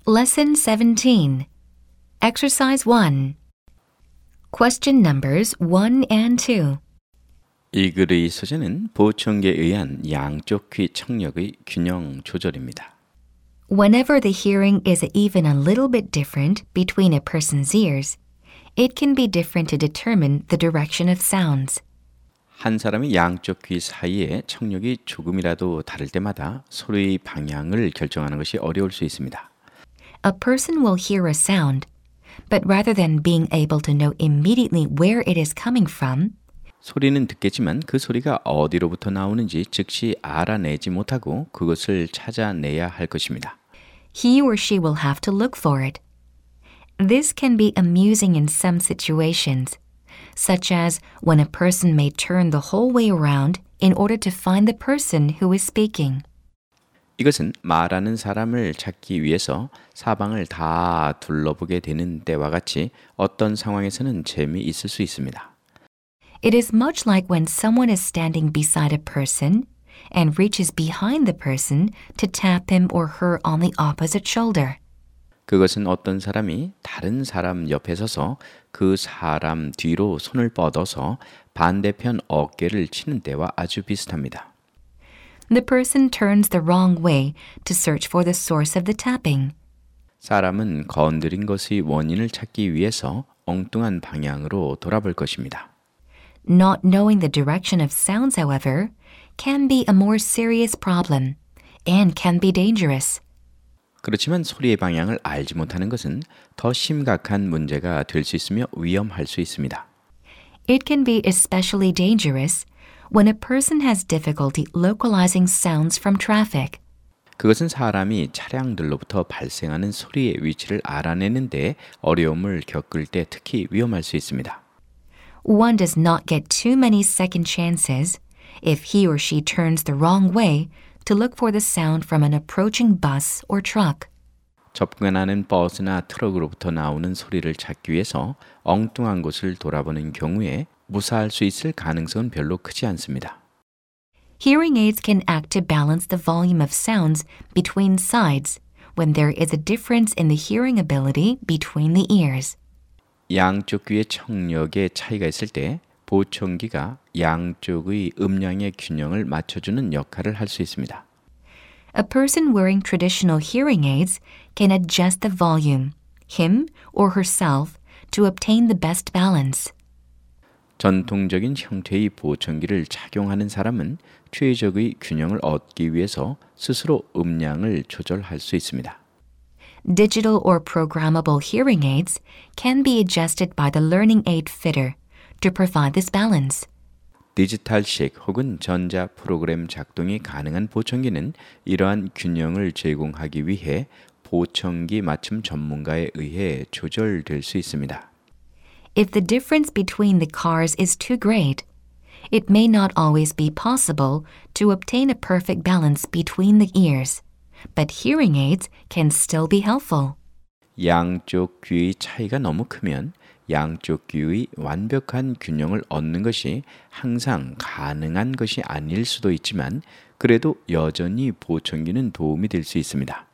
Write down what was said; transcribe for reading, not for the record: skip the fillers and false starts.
Lesson 17. Exercise 1. Question numbers 1 and 2. 이 글의 소재는 보청기에 의한 양쪽 귀 청력의 균형 조절입니다. Whenever the hearing is even a little bit different between a person's ears, it can be different to determine the direction of sounds. 한 사람이 양쪽 귀 사이에 청력이 조금이라도 다를 때마다 소리의 방향을 결정하는 것이 어려울 수 있습니다. A person will hear a sound, but rather than being able to know immediately where it is coming from, 소리는 듣겠지만 그 소리가 어디로부터 나오는지 즉시 알아내지 못하고 그것을 찾아내야 할 것입니다. he or she will have to look for it. This can be amusing in some situations, such as when a person may turn the whole way around in order to find the person who is speaking. 이것은 말하는 사람을 찾기 위해서 사방을 다 둘러보게 되는 때와 같이 어떤 상황에서는 재미있을 수 있습니다. It is much like when someone is standing beside a person and reaches behind the person to tap him or her on the opposite shoulder. 그것은 어떤 사람이 다른 사람 옆에 서서 그 사람 뒤로 손을 뻗어서 반대편 어깨를 치는 때와 아주 비슷합니다. The person turns the wrong way to search for the source of the tapping. 사람은 건드린 것의 원인을 찾기 위해서 엉뚱한 방향으로 돌아볼 것입니다. Not knowing the direction of sounds, however, can be a more serious problem and can be dangerous. 그렇지만 소리의 방향을 알지 못하는 것은 더 심각한 문제가 될 수 있으며 위험할 수 있습니다. It can be especially dangerous when a person has difficulty localizing sounds from traffic. 그것은 사람이 차량들로부터 발생하는 소리의 위치를 알아내는 데 어려움을 겪을 때 특히 위험할 수 있습니다. One does not get too many second chances if he or she turns the wrong way to look for the sound from an approaching bus or truck. 접근하는 버스나 트럭으로부터 나오는 소리를 찾기 위해서 엉뚱한 곳을 돌아보는 경우에 무사할 수 있을 가능성은 별로 크지 않습니다. Hearing aids can act to balance the volume of sounds between sides when there is a difference in the hearing ability between the ears. 양쪽 귀의 청력에 차이가 있을 때 보청기가 양쪽의 음량의 균형을 맞춰주는 역할을 할 수 있습니다. A person wearing traditional hearing aids can adjust the volume, him or herself, to obtain the best balance. 전통적인 형태의 보청기를 착용하는 사람은 최적의 균형을 얻기 위해서 스스로 음량을 조절할 수 있습니다. Digital or programmable hearing aids can be adjusted by the learning aid fitter to provide this balance. 디지털식 혹은 전자 프로그램 작동이 가능한 보청기는 이러한 균형을 제공하기 위해 보청기 맞춤 전문가에 의해 조절될 수 있습니다. If the difference between the cars is too great, it may not always be possible to obtain a perfect balance between the ears, but hearing aids can still be helpful. 양쪽 귀의 차이가 너무 크면 양쪽 귀의 완벽한 균형을 얻는 것이 항상 가능한 것이 아닐 수도 있지만 그래도 여전히 보청기는 도움이 될 수 있습니다.